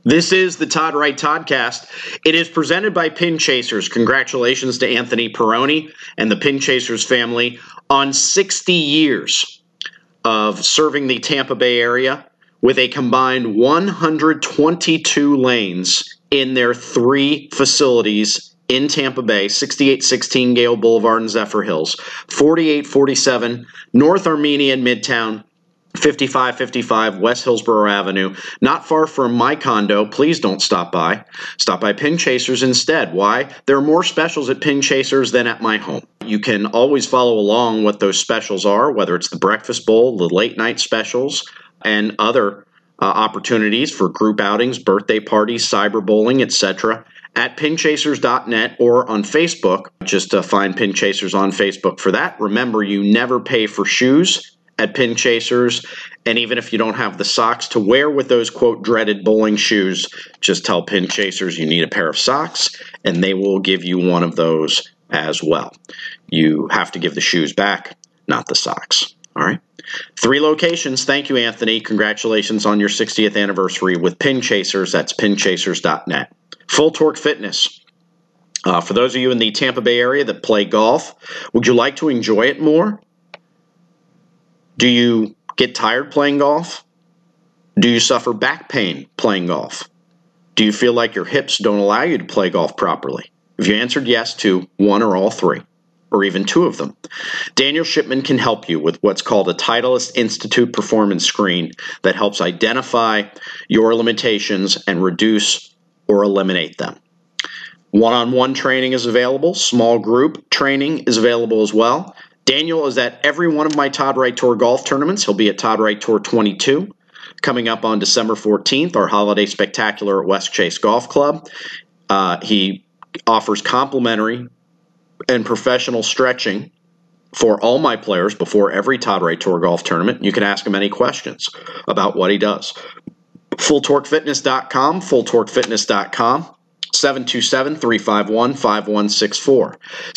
This is the Todd Wright Toddcast. It is presented by Pin Chasers. Congratulations to Anthony Peroni and the Pin Chasers family on 60 years of serving the Tampa Bay area with a combined 122 lanes in their three facilities in Tampa Bay, 6816 Gale Boulevard in Zephyr Hills, 4847 North Armenia in Midtown, 5555 West Hillsborough Avenue, not far from my condo. Please don't stop by. Stop by Pin Chasers instead. Why? There are more specials at Pin Chasers than at my home. You can always follow along what those specials are, whether it's the breakfast bowl, the late night specials, and other opportunities for group outings, birthday parties, cyber bowling, etc. at pinchasers.net or on Facebook. Just find Pin Chasers on Facebook for that. Remember, you never pay for shoes at Pin Chasers, and even if you don't have the socks to wear with those, quote, dreaded bowling shoes, just tell Pin Chasers you need a pair of socks, and they will give you one of those as well. You have to give the shoes back, not the socks. All right? 3 locations. Thank you, Anthony. Congratulations on your 60th anniversary with Pin Chasers. That's pinchasers.net. Full Torque Fitness. For those of you in the Tampa Bay area that play golf, would you like to enjoy it more? Do you get tired playing golf? Do you suffer back pain playing golf? Do you feel like your hips don't allow you to play golf properly? If you answered yes to one or all 3, or even 2 of them, Daniel Shipman can help you with what's called a Titleist Institute Performance Screen that helps identify your limitations and reduce or eliminate them. One-on-one training is available. Small group training is available as well. Daniel is at every one of my Todd Wright Tour golf tournaments. He'll be at Todd Wright Tour 22 coming up on December 14th, our holiday spectacular at West Chase Golf Club. He offers complimentary and professional stretching for all my players before every Todd Wright Tour golf tournament. You can ask him any questions about what he does. FullTorqueFitness.com, FullTorqueFitness.com. 727-351-5164.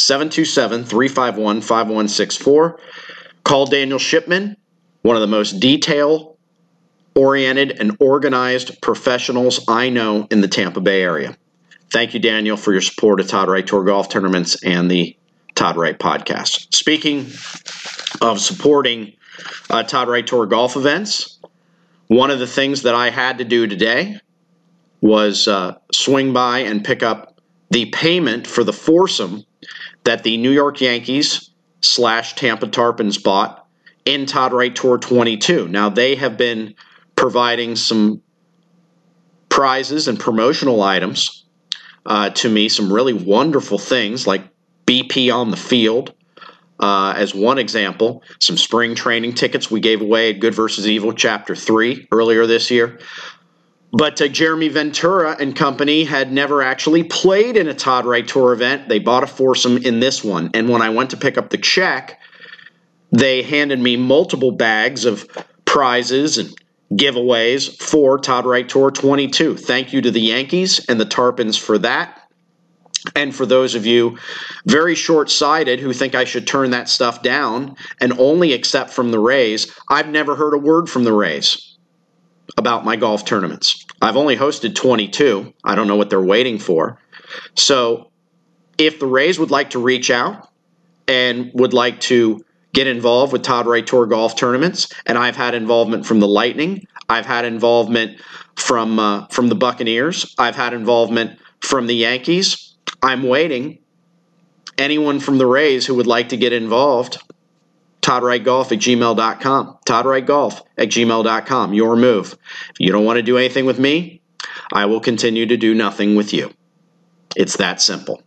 727-351-5164. Call Daniel Shipman, one of the most detail-oriented and organized professionals I know in the Tampa Bay area. Thank you, Daniel, for your support of Todd Wright Tour golf tournaments and the Todd Wright podcast. Speaking of supporting Todd Wright Tour golf events, one of the things that I had to do today was swing by and pick up the payment for the foursome that the New York Yankees / Tampa Tarpons bought in Todd Wright Tour 22. Now, they have been providing some prizes and promotional items to me, some really wonderful things like BP on the field, as one example, some spring training tickets we gave away at Good vs. Evil Chapter 3 earlier this year. But Jeremy Ventura and company had never actually played in a Todd Wright Tour event. They bought a foursome in this one. And when I went to pick up the check, they handed me multiple bags of prizes and giveaways for Todd Wright Tour 22. Thank you to the Yankees and the Tarpons for that. And for those of you very short-sighted who think I should turn that stuff down and only accept from the Rays, I've never heard a word from the Rays about my golf tournaments. I've only hosted 22. I don't know what they're waiting for. So if the Rays would like to reach out and would like to get involved with Todd Wright Tour golf tournaments, and I've had involvement from the Lightning, I've had involvement from the Buccaneers, I've had involvement from the Yankees, I'm waiting. Anyone from the Rays who would like to get involved, ToddWrightGolf@gmail.com. ToddWrightGolf@gmail.com. Your move. If you don't want to do anything with me, I will continue to do nothing with you. It's that simple.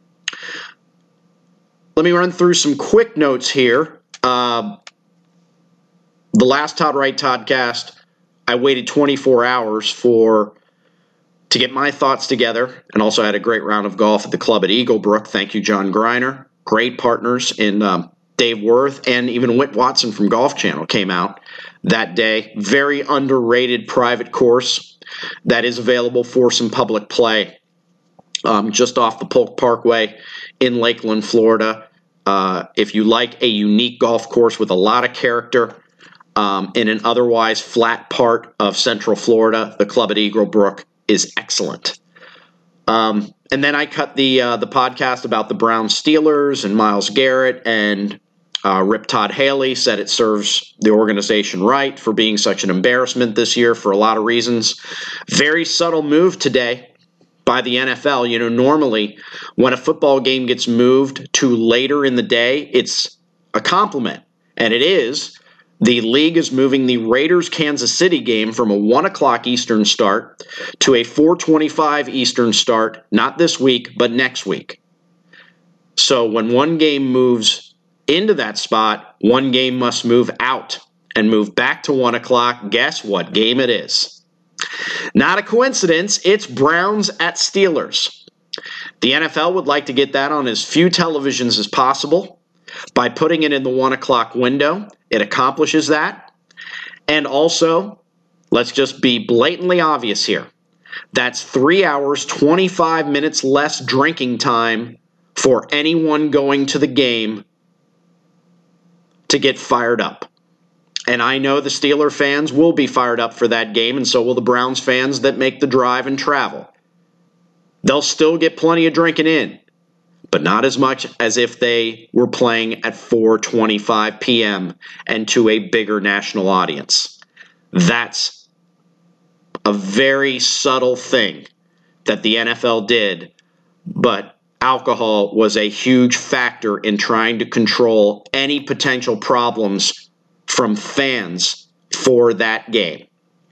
Let me run through some quick notes here. The last Todd Wright Toddcast, I waited 24 hours to get my thoughts together, and also had a great round of golf at the club at Eagle Brook. Thank you, John Greiner. Great partners in Dave Worth, and even Whit Watson from Golf Channel came out that day. Very underrated private course that is available for some public play just off the Polk Parkway in Lakeland, Florida. If you like a unique golf course with a lot of character in an otherwise flat part of Central Florida, the club at Eagle Brook is excellent. And then I cut the podcast about the Browns Steelers and Myles Garrett, and Rip Todd Haley said it serves the organization right for being such an embarrassment this year for a lot of reasons. Very subtle move today by the NFL. You know, normally when a football game gets moved to later in the day, it's a compliment. And it is. The league is moving the Raiders-Kansas City game from a 1 o'clock Eastern start to a 4:25 Eastern start, not this week, but next week. So when one game moves into that spot, one game must move out and move back to 1 o'clock. Guess what game it is? Not a coincidence, it's Browns at Steelers. The NFL would like to get that on as few televisions as possible. By putting it in the 1 o'clock window, it accomplishes that. And also, let's just be blatantly obvious here. That's 3 hours, 25 minutes less drinking time for anyone going to the game to get fired up. And I know the Steeler fans will be fired up for that game, and so will the Browns fans that make the drive and travel. They'll still get plenty of drinking in, but not as much as if they were playing at 4:25 p.m. and to a bigger national audience. That's a very subtle thing that the NFL did, but alcohol was a huge factor in trying to control any potential problems from fans for that game.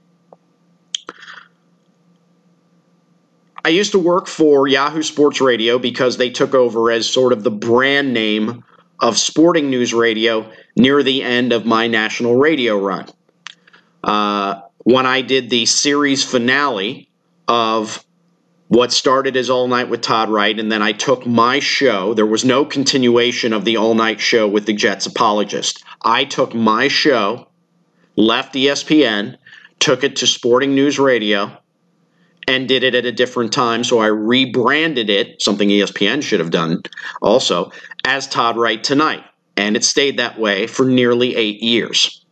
I used to work for Yahoo Sports Radio because they took over as sort of the brand name of sporting news radio near the end of my national radio run. When I did the series finale of what started as All Night with Todd Wright, and then I took my show, there was no continuation of the All Night show with the Jets apologist. I took my show, left ESPN, took it to Sporting News Radio, and did it at a different time, so I rebranded it, something ESPN should have done also, as Todd Wright Tonight. And it stayed that way for nearly 8 years.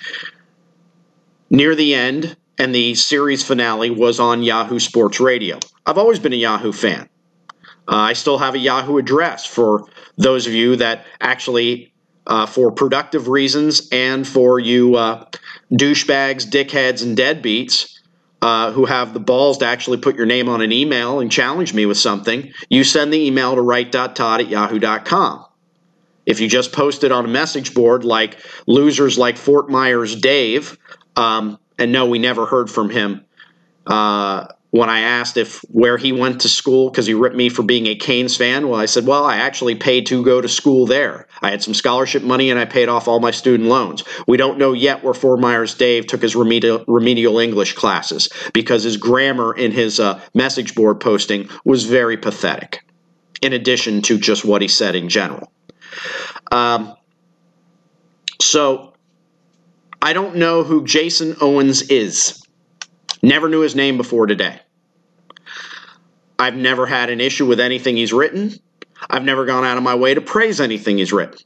Near the end, and the series finale was on Yahoo Sports Radio. I've always been a Yahoo fan. I still have a Yahoo address for those of you that actually, for productive reasons and for you douchebags, dickheads, and deadbeats, who have the balls to actually put your name on an email and challenge me with something, you send the email to wright.todd@yahoo.com. If you just post it on a message board like losers like Fort Myers Dave, and no, we never heard from him when I asked where he went to school because he ripped me for being a Canes fan. Well, I said, well, I actually paid to go to school there. I had some scholarship money and I paid off all my student loans. We don't know yet where Fort Myers Dave took his remedial English classes because his grammar in his message board posting was very pathetic, in addition to just what he said in general. So I don't know who Jason Owens is. Never knew his name before today. I've never had an issue with anything he's written. I've never gone out of my way to praise anything he's written.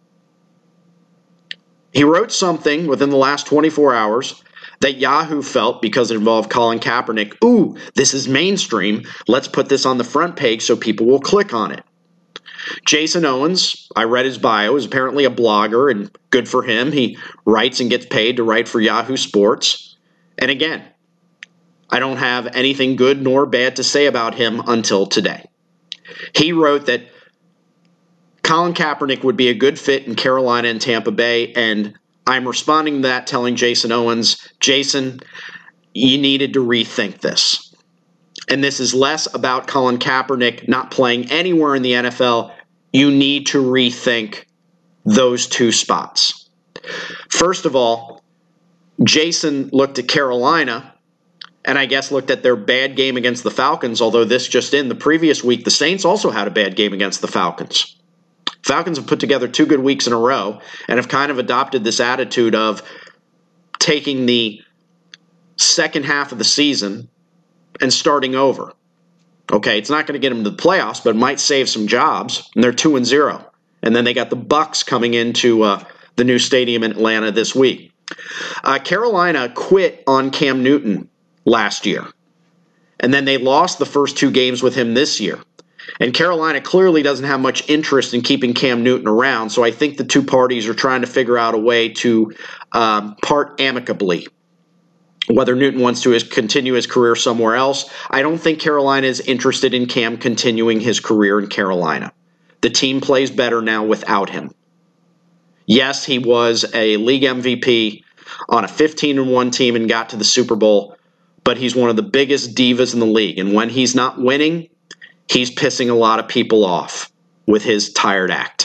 He wrote something within the last 24 hours that Yahoo felt, because it involved Colin Kaepernick, ooh, this is mainstream. Let's put this on the front page so people will click on it. Jason Owens, I read his bio, is apparently a blogger, and good for him. He writes and gets paid to write for Yahoo Sports. And again, I don't have anything good nor bad to say about him until today. He wrote that Colin Kaepernick would be a good fit in Carolina and Tampa Bay, and I'm responding to that, telling Jason Owens, Jason, you needed to rethink this. And this is less about Colin Kaepernick not playing anywhere in the NFL. You need to rethink those two spots. First of all, Jason looked at Carolina, and I guess looked at their bad game against the Falcons, although this just in, the previous week, the Saints also had a bad game against the Falcons. Falcons have put together 2 good weeks in a row and have kind of adopted this attitude of taking the second half of the season and starting over. Okay, it's not going to get them to the playoffs, but it might save some jobs, and they're 2-0. And then they got the Bucs coming into the new stadium in Atlanta this week. Carolina quit on Cam Newton last year. And then they lost the first 2 games with him this year. And Carolina clearly doesn't have much interest in keeping Cam Newton around, so I think the two parties are trying to figure out a way to part amicably. Whether Newton wants to continue his career somewhere else, I don't think Carolina is interested in Cam continuing his career in Carolina. The team plays better now without him. Yes, he was a league MVP on a 15-1 team and got to the Super Bowl, but he's one of the biggest divas in the league. And when he's not winning, he's pissing a lot of people off with his tired act.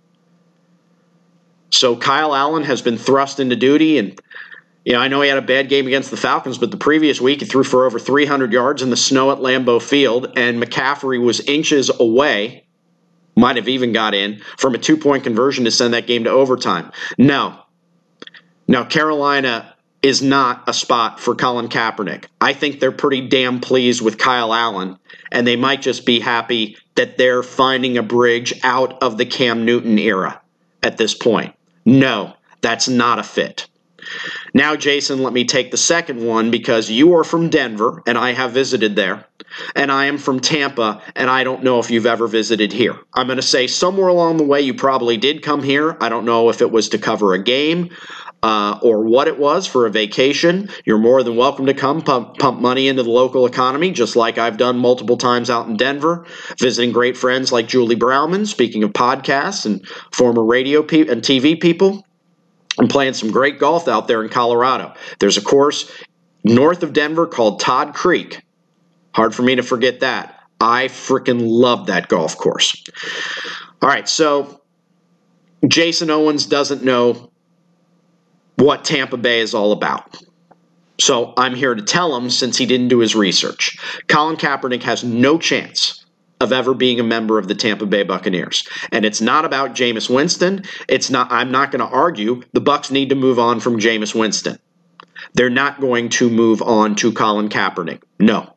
So Kyle Allen has been thrust into duty, and I know he had a bad game against the Falcons, but the previous week he threw for over 300 yards in the snow at Lambeau Field, and McCaffrey was inches away, might have even got in, from a 2-point conversion to send that game to overtime. No, Carolina is not a spot for Colin Kaepernick. I think they're pretty damn pleased with Kyle Allen, and they might just be happy that they're finding a bridge out of the Cam Newton era at this point. No, that's not a fit. Now, Jason, let me take the second one, because you are from Denver, and I have visited there, and I am from Tampa, and I don't know if you've ever visited here. I'm going to say somewhere along the way you probably did come here. I don't know if it was to cover a game or what it was for a vacation. You're more than welcome to come pump money into the local economy, just like I've done multiple times out in Denver, visiting great friends like Julie Browman, speaking of podcasts and former radio and TV people. I'm playing some great golf out there in Colorado. There's a course north of Denver called Todd Creek. Hard for me to forget that. I freaking love that golf course. All right, so Jason Owens doesn't know what Tampa Bay is all about. So I'm here to tell him, since he didn't do his research. Colin Kaepernick has no chance of ever being a member of the Tampa Bay Buccaneers. And it's not about Jameis Winston. I'm not going to argue the Bucs need to move on from Jameis Winston. They're not going to move on to Colin Kaepernick. No.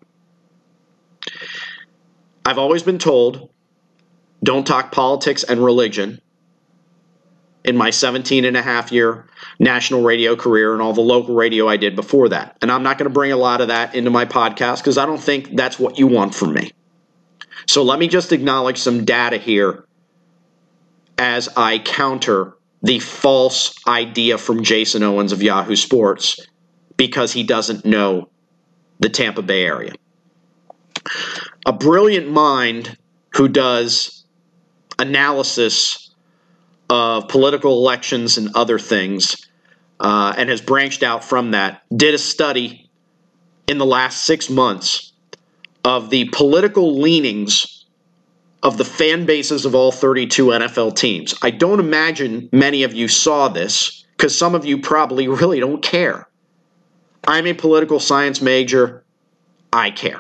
I've always been told, don't talk politics and religion in my 17-and-a-half-year national radio career and all the local radio I did before that. And I'm not going to bring a lot of that into my podcast because I don't think that's what you want from me. So let me just acknowledge some data here as I counter the false idea from Jason Owens of Yahoo Sports because he doesn't know the Tampa Bay area. A brilliant mind who does analysis of political elections and other things and has branched out from that did a study in the last 6 months of the political leanings of the fan bases of all 32 NFL teams. I don't imagine many of you saw this because some of you probably really don't care. I'm a political science major. I care.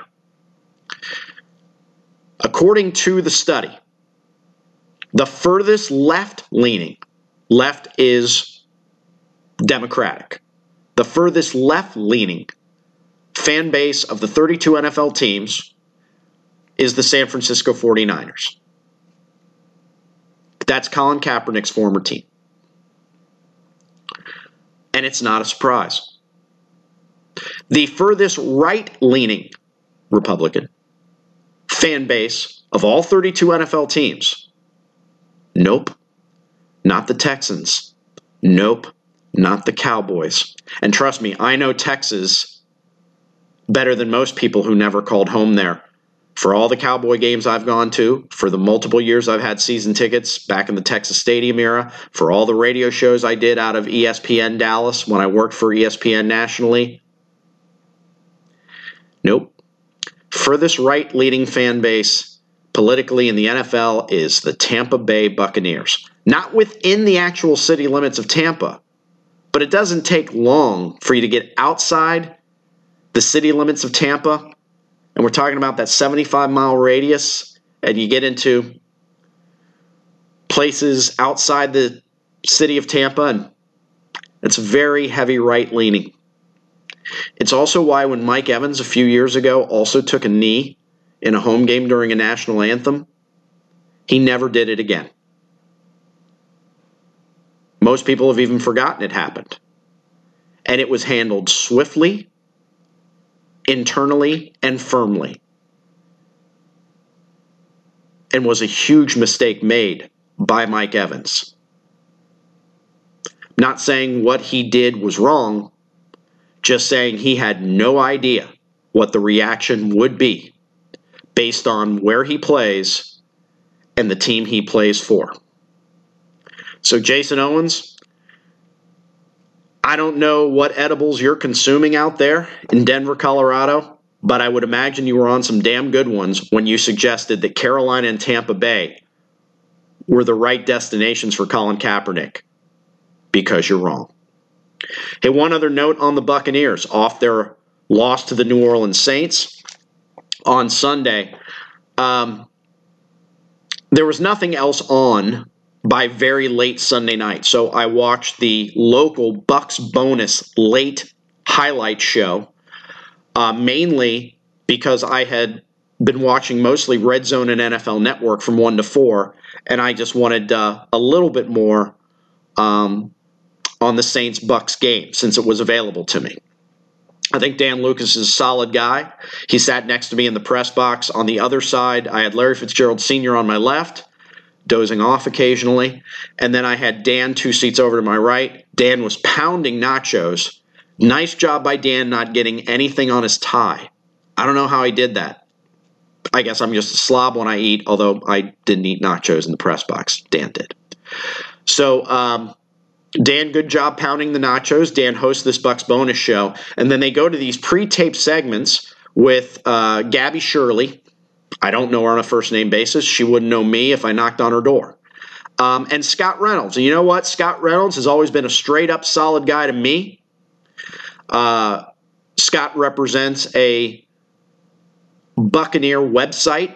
According to the study, the furthest left-leaning, left is Democratic, the furthest left-leaning fan base of the 32 NFL teams is the San Francisco 49ers. That's Colin Kaepernick's former team. And it's not a surprise. The furthest right-leaning Republican fan base of all 32 NFL teams, nope, not the Texans. Nope, not the Cowboys. And trust me, I know Texas better than most people who never called home there. For all the Cowboy games I've gone to, for the multiple years I've had season tickets back in the Texas Stadium era, for all the radio shows I did out of ESPN Dallas when I worked for ESPN nationally. Nope. Furthest right-leading fan base politically in the NFL is the Tampa Bay Buccaneers. Not within the actual city limits of Tampa, but it doesn't take long for you to get outside the city limits of Tampa, and we're talking about that 75-mile radius, and you get into places outside the city of Tampa, and it's very heavy right-leaning. It's also why when Mike Evans a few years ago also took a knee in a home game during a national anthem, he never did it again. Most people have even forgotten it happened. And it was handled swiftly internally and firmly. And was a huge mistake made by Mike Evans. Not saying what he did was wrong, just saying he had no idea what the reaction would be based on where he plays and the team he plays for. So Jason Owens, I don't know what edibles you're consuming out there in Denver, Colorado, but I would imagine you were on some damn good ones when you suggested that Carolina and Tampa Bay were the right destinations for Colin Kaepernick, because you're wrong. Hey, one other note on the Buccaneers. Off their loss to the New Orleans Saints on Sunday, there was nothing else on by very late Sunday night. So I watched the local Bucs Bonus late highlight show, mainly because I had been watching mostly Red Zone and NFL Network from 1 to 4, and I just wanted a little bit more on the Saints-Bucs game since it was available to me. I think Dan Lucas is a solid guy. He sat next to me in the press box. On the other side, I had Larry Fitzgerald Sr. on my left, dozing off occasionally. And then I had Dan 2 seats over to my right. Dan was pounding nachos. Nice job by Dan not getting anything on his tie. I don't know how he did that. I guess I'm just a slob when I eat, although I didn't eat nachos in the press box. Dan did. So, Dan, good job pounding the nachos. Dan hosts this Bucs Bonus show. And then they go to these pre-taped segments with Gabby Shirley. I don't know her on a first-name basis. She wouldn't know me if I knocked on her door. And Scott Reynolds. And you know what? Scott Reynolds has always been a straight-up solid guy to me. Scott represents a Buccaneer website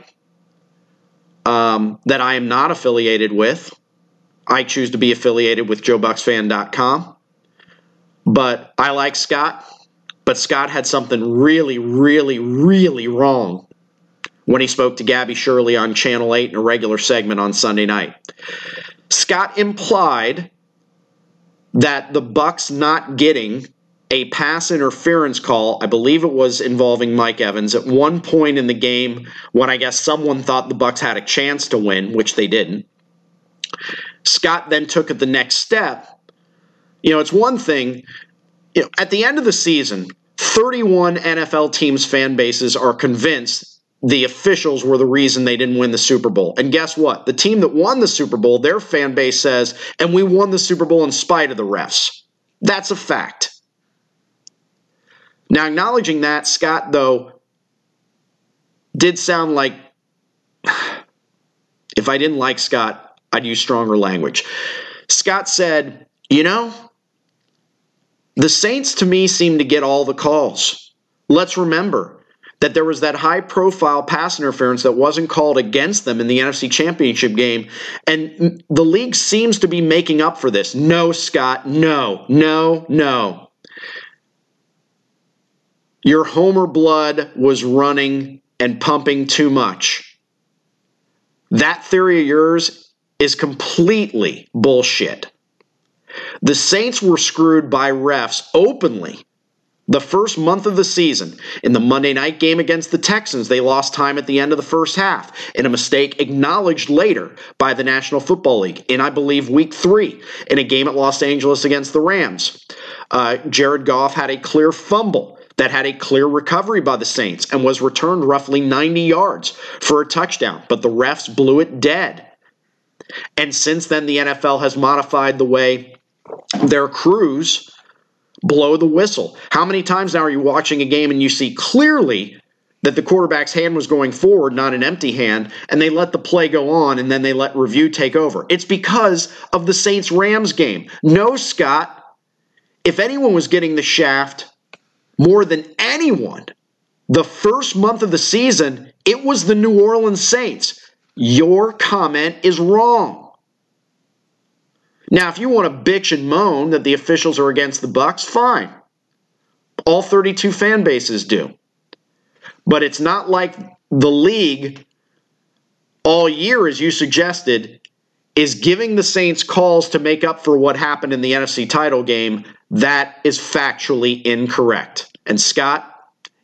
that I am not affiliated with. I choose to be affiliated with JoeBucksFan.com. But I like Scott. But Scott had something really, really, really wrong when he spoke to Gabby Shirley on Channel 8 in a regular segment on Sunday night. Scott implied that the Bucs not getting a pass interference call, I believe it was involving Mike Evans, at one point in the game when I guess someone thought the Bucs had a chance to win, which they didn't. Scott then took it the next step. You know, it's one thing, at the end of the season, 31 NFL teams' fan bases are convinced the officials were the reason they didn't win the Super Bowl. And guess what? The team that won the Super Bowl, their fan base says, and we won the Super Bowl in spite of the refs. That's a fact. Now, acknowledging that, Scott, though, did sound like, if I didn't like Scott, I'd use stronger language. Scott said, you know, the Saints to me seem to get all the calls. Let's remember that there was that high-profile pass interference that wasn't called against them in the NFC Championship game, and the league seems to be making up for this. No, Scott, no. Your homer blood was running and pumping too much. That theory of yours is completely bullshit. The Saints were screwed by refs openly the first month of the season. In the Monday night game against the Texans, they lost time at the end of the first half in a mistake acknowledged later by the National Football League in, I believe, week 3 in a game at Los Angeles against the Rams. Jared Goff had a clear fumble that had a clear recovery by the Saints and was returned roughly 90 yards for a touchdown, but the refs blew it dead. And since then, the NFL has modified the way their crews blow the whistle. How many times now are you watching a game and you see clearly that the quarterback's hand was going forward, not an empty hand, and they let the play go on and then they let review take over? It's because of the Saints-Rams game. No, Scott, if anyone was getting the shaft more than anyone the first month of the season, it was the New Orleans Saints. Your comment is wrong. Now, if you want to bitch and moan that the officials are against the Bucs, fine. All 32 fan bases do. But it's not like the league all year, as you suggested, is giving the Saints calls to make up for what happened in the NFC title game. That is factually incorrect. And Scott,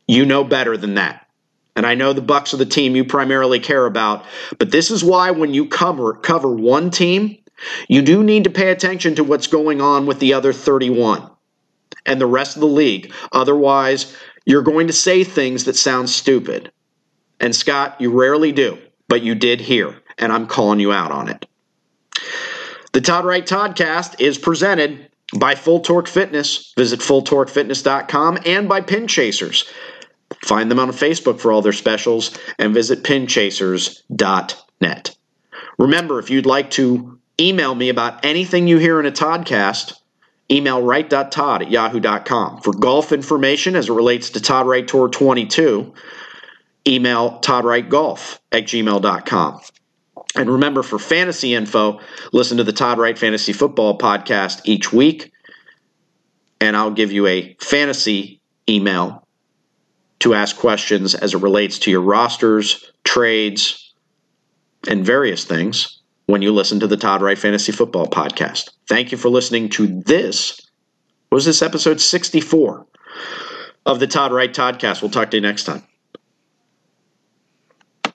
You know better than that. And I know the Bucs are the team you primarily care about, but this is why when you cover one team, you do need to pay attention to what's going on with the other 31 and the rest of the league. Otherwise, you're going to say things that sound stupid. And Scott, you rarely do, but you did here, and I'm calling you out on it. The Todd Wright Toddcast is presented by Full Torque Fitness. Visit fulltorquefitness.com and by Pin Chasers. Find them on Facebook for all their specials and visit pinchasers.net. Remember, if you'd like to email me about anything you hear in a Toddcast, email wright.todd@yahoo.com. For golf information as it relates to Todd Wright Tour 22, email toddwrightgolf@gmail.com. And remember, for fantasy info, listen to the Todd Wright Fantasy Football Podcast each week, and I'll give you a fantasy email to ask questions as it relates to your rosters, trades, and various things when you listen to the Todd Wright Fantasy Football Podcast. Thank you for listening to this. What was this, episode 64 of the Todd Wright Toddcast? We'll talk to you next time.